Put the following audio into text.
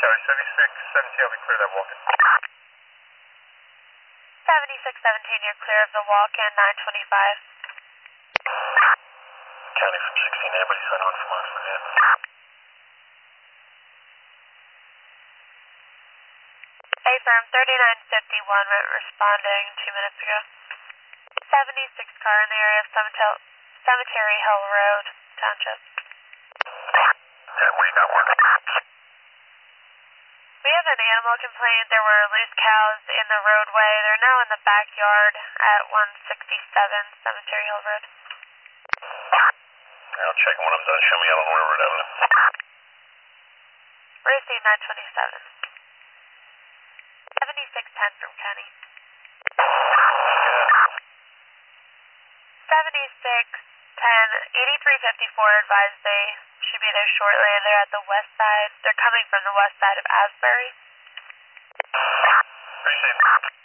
Charlie 7617, I'll be clear that walk-in. 7617, you're clear of the walk-in, 925. County from 16, anybody sign on from Oxford yet? Affirm, 3951, responding 2 minutes ago. 76 car in the area of Cemetery Hill Road, Township. And what do you got working? We have an animal complaint. There were loose cows in the roadway. They're now in the backyard at 167 Cemetery Hill Road. I'll check when I'm done. Show me Ellen Railroad Avenue. Receive 927. 7610 from County. 7610, 8354 advised they should be there shortly. They're at the west side. They're coming from the west side of Asbury. Appreciate it.